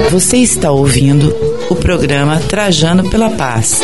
Você está ouvindo o programa Trajano pela Paz.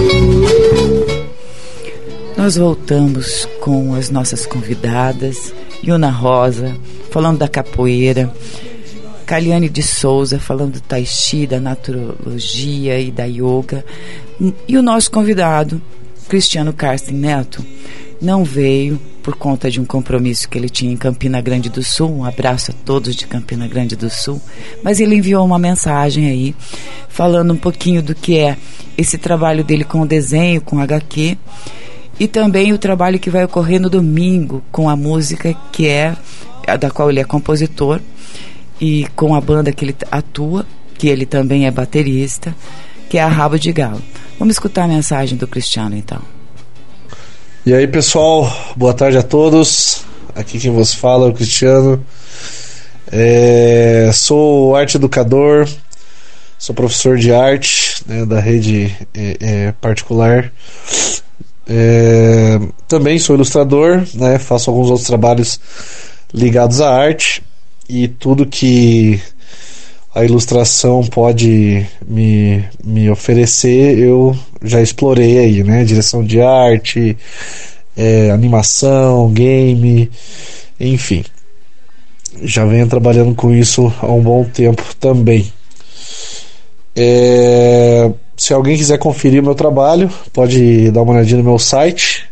Nós voltamos com as nossas convidadas, Yuna Rosa, falando da capoeira, Kaliane de Souza, falando do tai chi, da naturologia e da yoga, e o nosso convidado, Cristiano Carsten Neto, não veio por conta de um compromisso que ele tinha em Campina Grande do Sul. Um abraço a todos de Campina Grande do Sul. Mas ele enviou uma mensagem aí, falando um pouquinho do que é esse trabalho dele com o desenho, com HQ, e também o trabalho que vai ocorrer no domingo com a música que é da qual ele é compositor, e com a banda que ele atua, que ele também é baterista, que é a Rabo de Galo. Vamos escutar a mensagem do Cristiano, então. E aí, pessoal, boa tarde a todos. Aqui quem vos fala é o Cristiano. Sou arte educador, sou professor de arte, né, da rede particular. Também sou ilustrador, né, faço alguns outros trabalhos ligados à arte, e tudo que a ilustração pode me oferecer eu já explorei aí, né? Direção de arte, animação, game, enfim, já venho trabalhando com isso há um bom tempo também. Se alguém quiser conferir meu trabalho, pode dar uma olhadinha no meu site,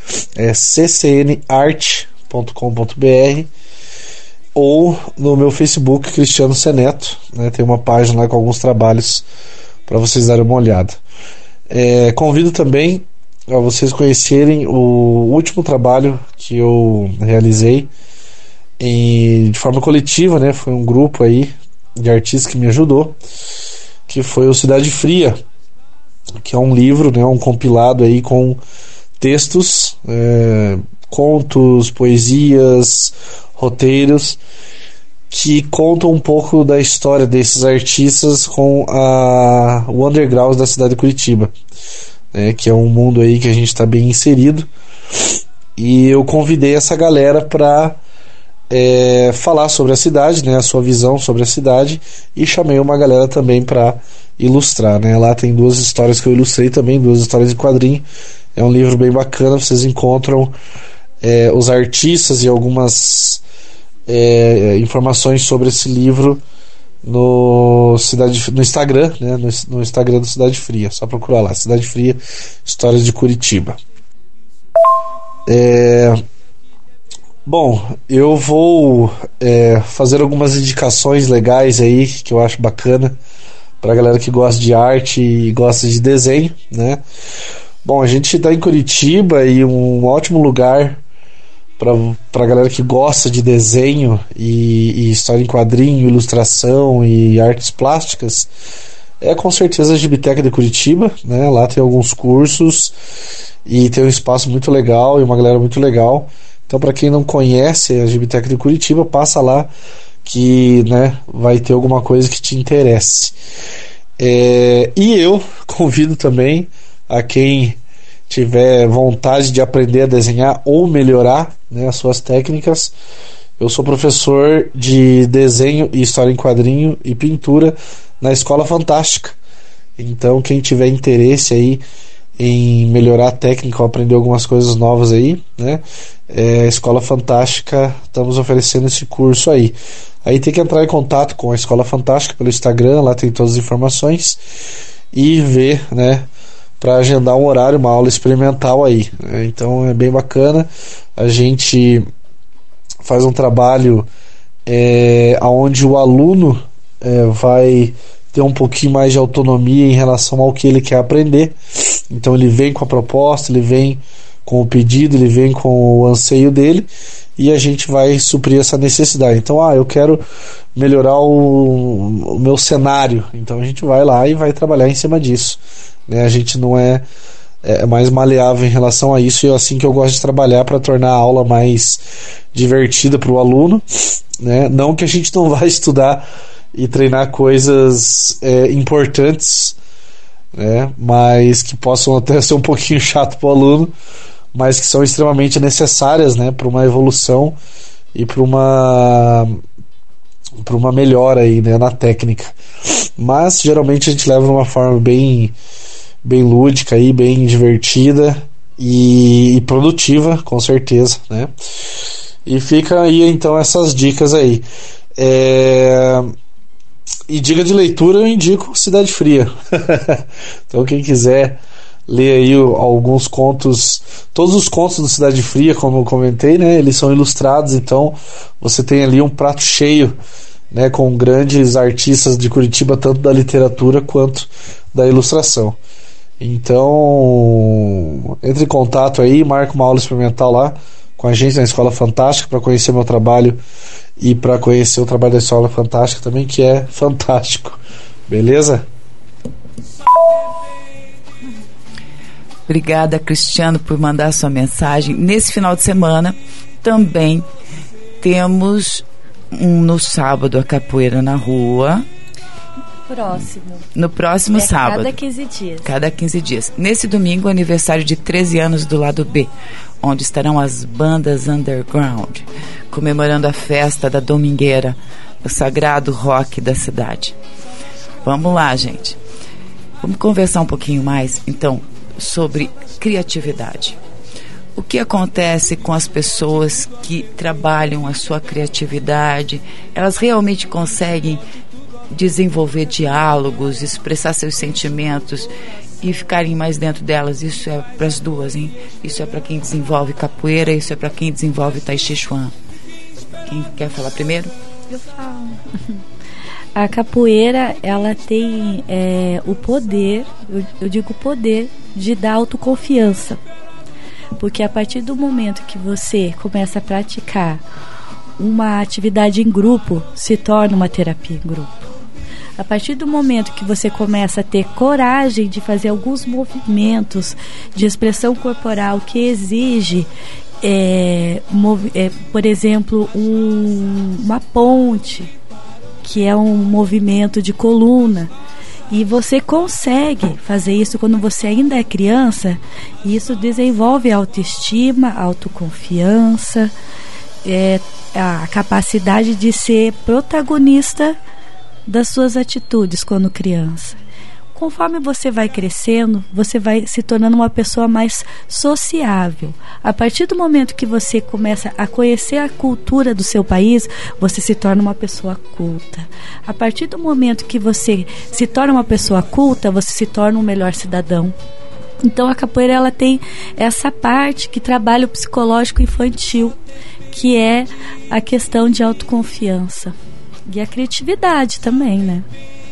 ccnart.com.br, ou no meu Facebook, Cristiano Seneto, né? Tem uma página lá com alguns trabalhos para vocês darem uma olhada. Convido também a vocês conhecerem o último trabalho que eu realizei de forma coletiva, né? Foi um grupo aí de artistas que me ajudou, que foi o Cidade Fria, que é um livro, né? Um compilado aí com textos, contos, poesias, roteiros que contam um pouco da história desses artistas com o underground da cidade de Curitiba, né, que é um mundo aí que a gente está bem inserido, e eu convidei essa galera para falar sobre a cidade, né, a sua visão sobre a cidade, e chamei uma galera também para ilustrar, né. Lá tem 2 histórias que eu ilustrei também, 2 histórias de quadrinho. É um livro bem bacana, vocês encontram os artistas e algumas informações sobre esse livro no Instagram, né? No Instagram do Cidade Fria. Só procurar lá, Cidade Fria, Histórias de Curitiba. Bom, eu vou fazer algumas indicações legais aí que eu acho bacana pra galera que gosta de arte e gosta de desenho, né? Bom, a gente está em Curitiba, e um ótimo lugar para galera que gosta de desenho e história em quadrinho, ilustração e artes plásticas é com certeza a Gibiteca de Curitiba, né? Lá tem alguns cursos e tem um espaço muito legal e uma galera muito legal. Então, para quem não conhece a Gibiteca de Curitiba, passa lá que, né, vai ter alguma coisa que te interesse. E eu convido também a quem tiver vontade de aprender a desenhar ou melhorar, né, as suas técnicas. Eu sou professor de desenho e história em quadrinho e pintura na Escola Fantástica. Então, quem tiver interesse aí em melhorar a técnica ou aprender algumas coisas novas aí, né, Escola Fantástica, estamos oferecendo esse curso aí. Aí tem que entrar em contato com a Escola Fantástica pelo Instagram, lá tem todas as informações, e ver, né, para agendar um horário, uma aula experimental aí. Então é bem bacana. A gente faz um trabalho onde o aluno vai ter um pouquinho mais de autonomia em relação ao que ele quer aprender. Então ele vem com a proposta, ele vem com o pedido, ele vem com o anseio dele, e a gente vai suprir essa necessidade. Então, eu quero melhorar o meu cenário, então a gente vai lá e vai trabalhar em cima disso, né? A gente não é mais maleável em relação a isso, e é assim que eu gosto de trabalhar, para tornar a aula mais divertida para o aluno, né? Não que a gente não vai estudar e treinar coisas importantes, né, mas que possam até ser um pouquinho chato para o aluno, mas que são extremamente necessárias, né, para uma evolução e para uma uma melhora aí, né, na técnica. Mas geralmente a gente leva de uma forma bem lúdica aí, bem divertida e produtiva, com certeza, né? E fica aí então essas dicas aí. E dica de leitura, eu indico Cidade Fria. Então quem quiser ler aí alguns contos, todos os contos do Cidade Fria, como eu comentei, né, eles são ilustrados, então você tem ali um prato cheio, né, com grandes artistas de Curitiba, tanto da literatura quanto da ilustração. Então entre em contato aí, marca uma aula experimental lá com a gente na Escola Fantástica para conhecer meu trabalho e para conhecer o trabalho da Escola Fantástica também, que é fantástico. Beleza? Obrigada, Cristiano, por mandar sua mensagem. Nesse final de semana também temos no sábado a capoeira na rua. No próximo sábado. Cada 15 dias. Cada 15 dias. Nesse domingo, aniversário de 13 anos do lado B, onde estarão as bandas underground, comemorando a festa da Domingueira, o sagrado rock da cidade. Vamos lá, gente. Vamos conversar um pouquinho mais, então, sobre criatividade. O que acontece com as pessoas que trabalham a sua criatividade? Elas realmente conseguem desenvolver diálogos, expressar seus sentimentos e ficarem mais dentro delas? Isso é para as duas, hein? Isso é para quem desenvolve capoeira, isso é para quem desenvolve Tai Chi Chuan. Quem quer falar primeiro? Eu falo. A capoeira, ela tem o poder, eu digo poder, de dar autoconfiança. Porque a partir do momento que você começa a praticar uma atividade em grupo, se torna uma terapia em grupo. A partir do momento que você começa a ter coragem de fazer alguns movimentos de expressão corporal que exige, por exemplo, uma ponte, que é um movimento de coluna, e você consegue fazer isso quando você ainda é criança, e isso desenvolve autoestima, autoconfiança, a capacidade de ser protagonista das suas atitudes quando criança. Conforme você vai crescendo, você vai se tornando uma pessoa mais sociável. A partir do momento que você começa a conhecer a cultura do seu país, você se torna uma pessoa culta. A partir do momento que você se torna uma pessoa culta, você se torna um melhor cidadão. Então a capoeira, ela tem essa parte que trabalha o psicológico infantil, que é a questão de autoconfiança. E a criatividade também, né?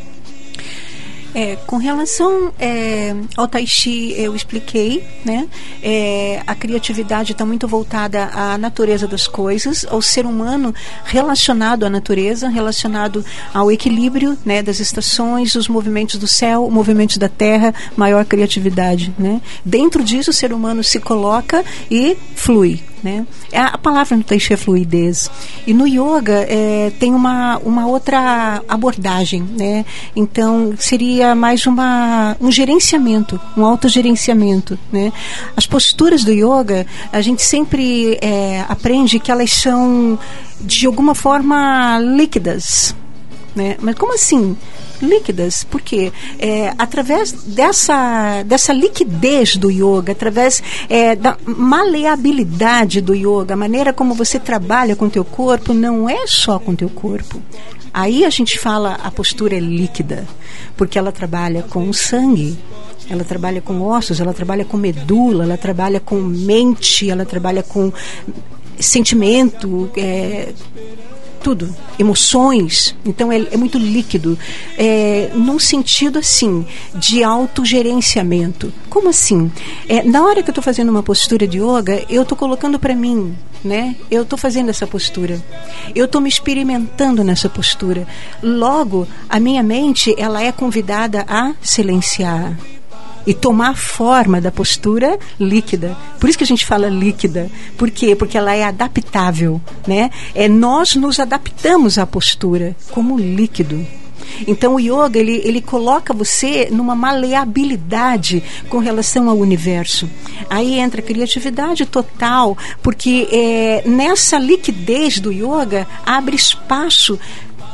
Com relação ao Tai Chi, eu expliquei, né? A criatividade está muito voltada à natureza das coisas, ao ser humano relacionado à natureza, relacionado ao equilíbrio, né, das estações, os movimentos do céu, movimentos da terra, maior criatividade, né? Dentro disso, o ser humano se coloca e flui, né? A palavra no Tai Chi é fluidez. E no yoga tem uma outra abordagem, né? Então seria mais um gerenciamento, um autogerenciamento, né? As posturas do yoga, a gente sempre aprende que elas são de alguma forma líquidas, né? Mas como assim líquidas? Porque através dessa liquidez do yoga, através da maleabilidade do yoga, a maneira como você trabalha com o teu corpo, não é só com o teu corpo. Aí a gente fala, a postura é líquida, porque ela trabalha com o sangue, ela trabalha com ossos, ela trabalha com medula, ela trabalha com mente, ela trabalha com sentimento, tudo, emoções. Então é muito líquido, num sentido assim de autogerenciamento. Como assim? Na hora que eu estou fazendo uma postura de yoga, eu estou colocando para mim, né? Eu estou fazendo essa postura, eu estou me experimentando nessa postura. Logo, a minha mente, ela é convidada a silenciar e tomar a forma da postura líquida. Por isso que a gente fala líquida. Por quê? Porque ela é adaptável, né? Nós nos adaptamos à postura como líquido. Então o yoga, ele coloca você numa maleabilidade com relação ao universo. Aí entra a criatividade total, porque nessa liquidez do yoga abre espaço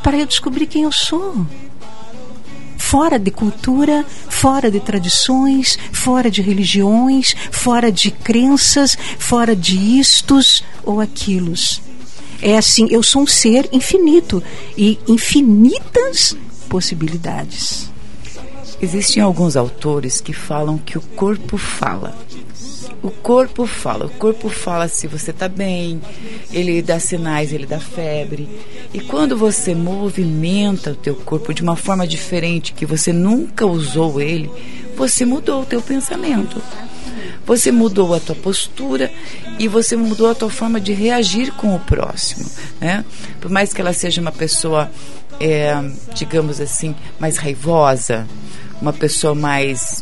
para eu descobrir quem eu sou. Fora de cultura, fora de tradições, fora de religiões, fora de crenças, fora de istos ou aquilos. É assim, eu sou um ser infinito e infinitas possibilidades. Existem alguns autores que falam que o corpo fala. O corpo fala se você está bem, ele dá sinais, ele dá febre. E quando você movimenta o teu corpo de uma forma diferente, que você nunca usou ele, você mudou o teu pensamento. Você mudou a tua postura e você mudou a tua forma de reagir com o próximo, né? Por mais que ela seja uma pessoa, digamos assim, mais raivosa, uma pessoa mais...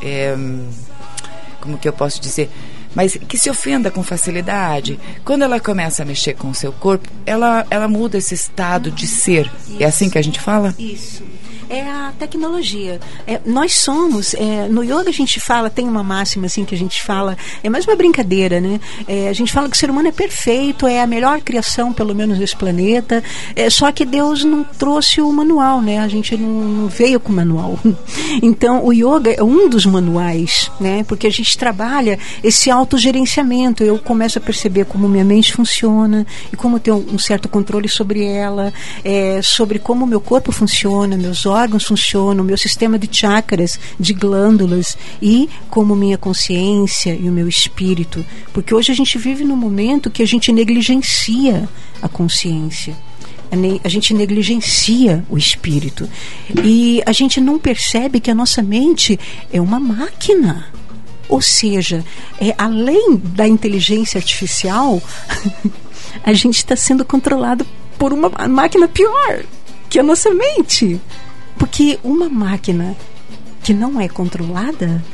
como que eu posso dizer, mas que se ofenda com facilidade, quando ela começa a mexer com o seu corpo, ela muda esse estado de ser. Isso. É assim que a gente fala? Isso. É a tecnologia. Nós somos, no yoga a gente fala, tem uma máxima assim que a gente fala, é mais uma brincadeira, né? A gente fala que o ser humano é perfeito, é a melhor criação, pelo menos desse planeta, só que Deus não trouxe o manual, né? A gente não veio com o manual. Então o yoga é um dos manuais, né? Porque a gente trabalha esse autogerenciamento. Eu começo a perceber como minha mente funciona e como ter um certo controle sobre ela, sobre como o meu corpo funciona, meus órgãos funcionam, o meu sistema de chakras, de glândulas e como minha consciência e o meu espírito. Porque hoje a gente vive num momento que a gente negligencia a consciência. A gente negligencia o espírito. E a gente não percebe que a nossa mente é uma máquina. Ou seja, além da inteligência artificial, a gente está sendo controlado por uma máquina pior, que é a nossa mente. Porque uma máquina que não é controlada,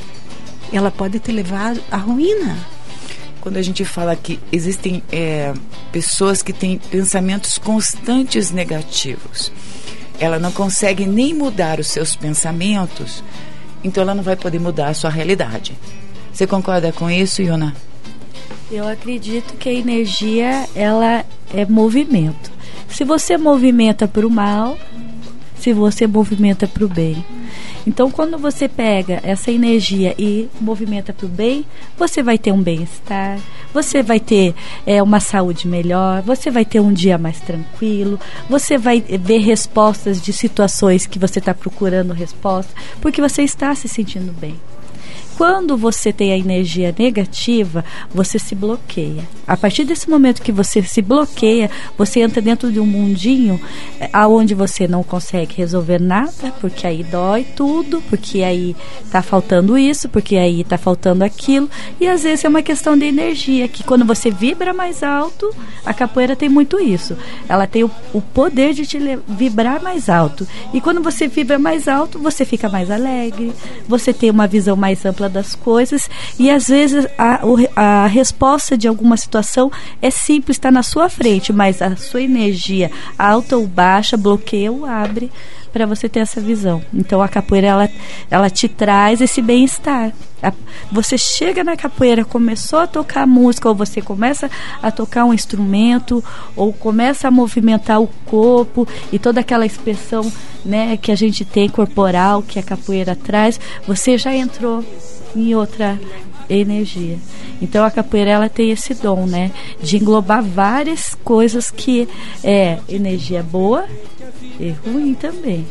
ela pode te levar à ruína. Quando a gente fala que existem pessoas que têm pensamentos constantes negativos, ela não consegue nem mudar os seus pensamentos, então ela não vai poder mudar a sua realidade. Você concorda com isso, Yuna? Eu acredito que a energia, ela é movimento. Se você movimenta para o mal, se você movimenta para o bem. Então, quando você pega essa energia e movimenta para o bem, você vai ter um bem-estar, você vai ter uma saúde melhor, você vai ter um dia mais tranquilo, você vai ver respostas de situações que você está procurando resposta, porque você está se sentindo bem. Quando você tem a energia negativa, você se bloqueia. A partir desse momento que você se bloqueia, você entra dentro de um mundinho onde você não consegue resolver nada, porque aí dói tudo, porque aí está faltando isso, porque aí está faltando aquilo. E às vezes é uma questão de energia, que quando você vibra mais alto, a capoeira tem muito isso. Ela tem o poder de te vibrar mais alto. E quando você vibra mais alto, você fica mais alegre, você tem uma visão mais ampla das coisas, e às vezes a resposta de alguma situação é simples, está na sua frente, mas a sua energia alta ou baixa bloqueia ou abre para você ter essa visão. Então a capoeira ela te traz esse bem-estar. Você chega na capoeira, começou a tocar música, ou você começa a tocar um instrumento, ou começa a movimentar o corpo e toda aquela expressão, né, que a gente tem corporal, que a capoeira traz, você já entrou em outra energia. Então a capoeira ela tem esse dom, né, de englobar várias coisas, que é energia boa e ruim também.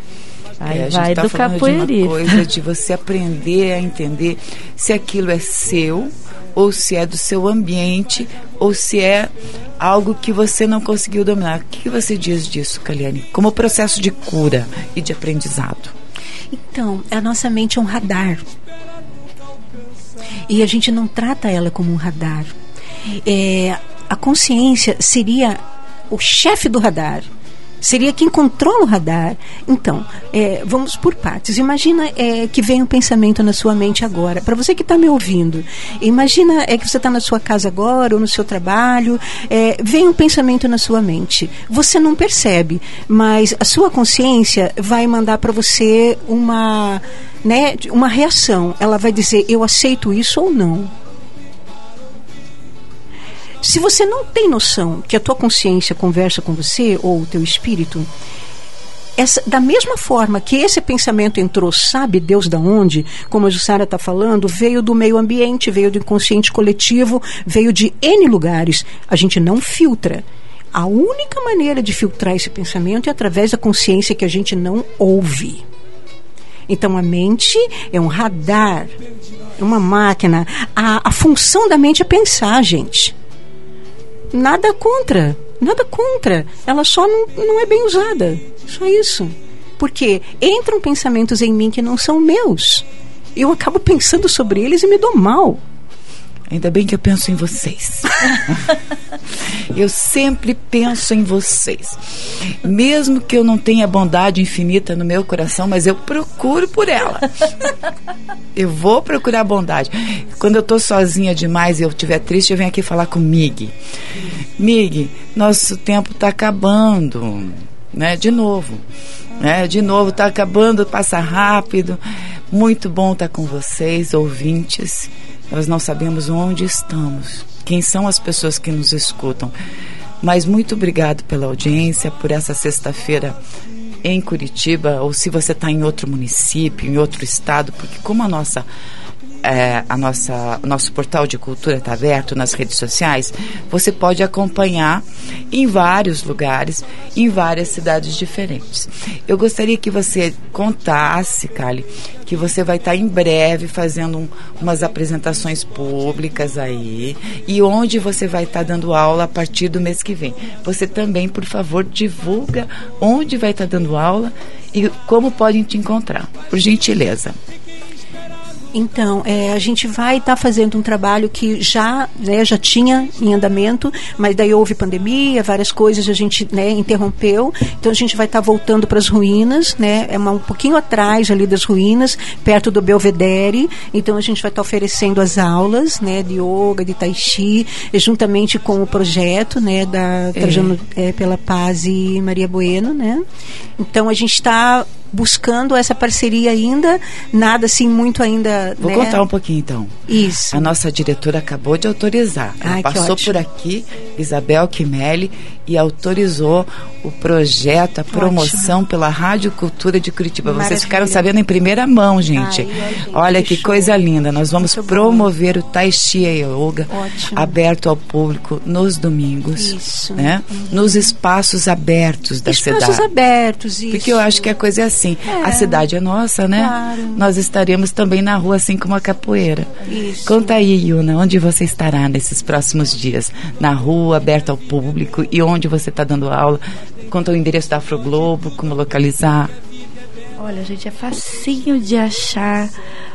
Aí vai do capoeirismo. De uma coisa de você aprender a entender se aquilo é seu, ou se é do seu ambiente, ou se é algo que você não conseguiu dominar. O que você diz disso, Kaliane? Como processo de cura e de aprendizado? Então, a nossa mente é um radar. E a gente não trata ela como um radar. A consciência seria o chefe do radar. Seria quem controla o radar. Então, vamos por partes. Imagina que vem um pensamento na sua mente agora. Para você que está me ouvindo, imagina que você está na sua casa agora, ou no seu trabalho, vem um pensamento na sua mente. Você não percebe, mas a sua consciência vai mandar para você uma reação. Ela vai dizer, eu aceito isso ou não. Se você não tem noção que a tua consciência conversa com você, ou o teu espírito, da mesma forma que esse pensamento entrou, sabe Deus da onde, como a Jussara está falando, veio do meio ambiente, veio do inconsciente coletivo, veio de N lugares. A gente não filtra. A única maneira de filtrar esse pensamento é através da consciência que a gente não ouve. Então a mente é um radar, é uma máquina. A função da mente é pensar, gente. Nada contra. Ela só não é bem usada. Só isso. Porque entram pensamentos em mim que não são meus. Eu acabo pensando sobre eles e me dou mal. Ainda bem que eu penso em vocês. Eu sempre penso em vocês. Mesmo que eu não tenha bondade infinita no meu coração, mas eu procuro por ela. Eu vou procurar bondade. Quando eu estou sozinha demais e eu estiver triste, eu venho aqui falar com Mig. Mig, nosso tempo está acabando. Né? De novo, está acabando, passa rápido. Muito bom estar com vocês, ouvintes. Nós não sabemos onde estamos, quem são as pessoas que nos escutam, mas muito obrigado pela audiência, por essa sexta-feira em Curitiba, ou se você está em outro município, em outro estado, porque como o nosso portal de cultura está aberto nas redes sociais, você pode acompanhar em vários lugares, em várias cidades diferentes. Eu gostaria que você contasse, Kali, que você vai estar em breve fazendo umas apresentações públicas aí, e onde você vai estar dando aula a partir do mês que vem. Você também, por favor, divulga onde vai estar dando aula e como podem te encontrar, por gentileza. Então, a gente vai estar fazendo um trabalho que já tinha em andamento, mas daí houve pandemia, várias coisas a gente interrompeu. Então a gente vai estar voltando para as ruínas, um pouquinho atrás ali das ruínas, perto do Belvedere. Então a gente vai estar oferecendo as aulas de yoga, de tai chi, juntamente com o projeto da Trajano pela Paz e Maria Bueno. Então a gente está buscando essa parceria ainda, nada assim muito ainda. Vou contar um pouquinho então. Isso. A nossa diretora acabou de autorizar. Ela passou por aqui, Isabel Quimelli, e autorizou o projeto, a promoção pela Rádio Cultura de Curitiba. Maravilha. Vocês ficaram sabendo em primeira mão, gente. Olha que coisa linda. Nós vamos promover o Tai Chi e Yoga aberto ao público nos domingos. Isso. Nos espaços abertos da cidade. Espaços abertos, isso. Porque eu acho que a coisa é assim. A cidade é nossa, né? Claro. Nós estaremos também na rua, assim como a capoeira. Isso. Conta aí, Yuna, onde você estará nesses próximos dias? Na rua, aberta ao público, e onde você está dando aula? Conta o endereço da Afroglobo, como localizar. Olha, gente, é facinho de achar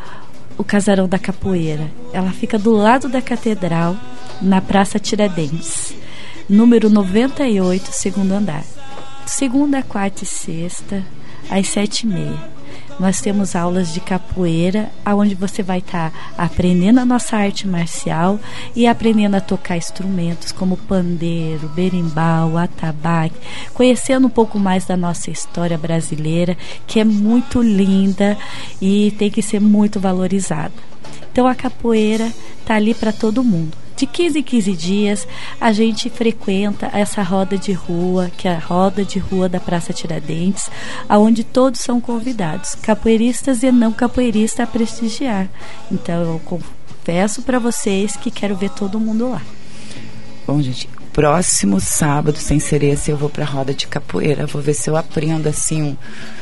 o Casarão da Capoeira. Ela fica do lado da Catedral, na Praça Tiradentes, número 98, segundo andar. Segunda, quarta e sexta, às 7h30. Nós temos aulas de capoeira, onde você vai estar aprendendo a nossa arte marcial e aprendendo a tocar instrumentos como pandeiro, berimbau, atabaque, conhecendo um pouco mais da nossa história brasileira, que é muito linda e tem que ser muito valorizada. Então a capoeira está ali para todo mundo. De 15 em 15 dias, a gente frequenta essa roda de rua, que é a roda de rua da Praça Tiradentes, onde todos são convidados, capoeiristas e não capoeiristas, a prestigiar. Então, eu confesso para vocês que quero ver todo mundo lá. Bom, gente, próximo sábado, sem ser esse, eu vou para a roda de capoeira. Vou ver se eu aprendo, assim,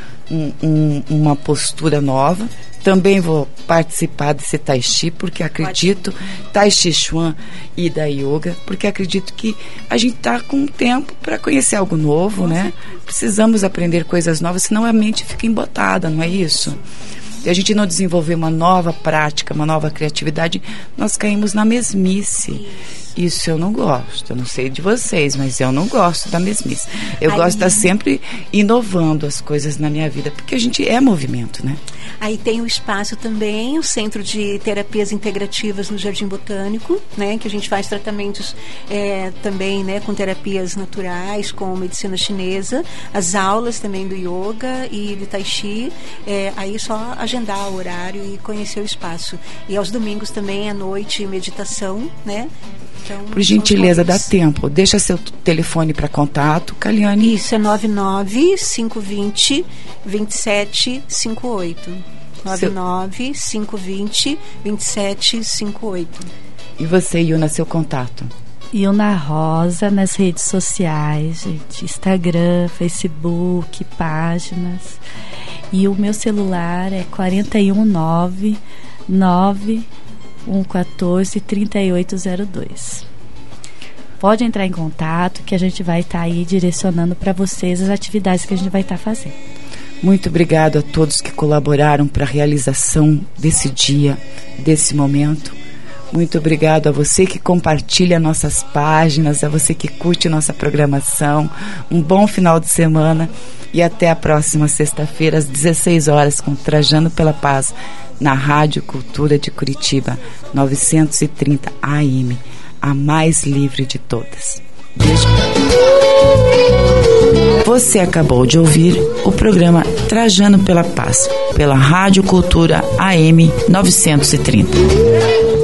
uma postura nova. Também vou participar desse Tai Chi, porque acredito, Tai Chi Chuan e da Yoga, porque acredito que a gente está com tempo para conhecer algo novo, né? Precisamos aprender coisas novas, senão a mente fica embotada, não é isso? Se a gente não desenvolver uma nova prática, uma nova criatividade, nós caímos na mesmice. Isso eu não gosto. Eu não sei de vocês, mas eu não gosto da mesmice. Eu gosto de estar sempre inovando as coisas na minha vida, porque a gente é movimento, né? Aí tem o espaço também, o Centro de Terapias Integrativas no Jardim Botânico, que a gente faz tratamentos também, com terapias naturais, com medicina chinesa, as aulas também do yoga e do tai chi, aí só agendar o horário e conhecer o espaço. E aos domingos também à noite, meditação, Então, por gentileza, dá tempo. Deixa seu telefone para contato, Caliane. Isso é 99-520-2758. 99-520-2758. E você, Ilna, seu contato? Ilna Rosa nas redes sociais, gente. Instagram, Facebook, páginas. E o meu celular é 419-9114-3802. Pode entrar em contato que a gente vai estar aí direcionando para vocês as atividades que a gente vai estar fazendo. Muito obrigado a todos que colaboraram para a realização desse dia, desse momento. Muito obrigado a você que compartilha nossas páginas, a você que curte nossa programação. Um bom final de semana e até a próxima sexta-feira às 16 horas com Trajando pela Paz na Rádio Cultura de Curitiba, 930 AM, a mais livre de todas. Beijo. Você acabou de ouvir o programa Trajando pela Paz, pela Rádio Cultura AM 930.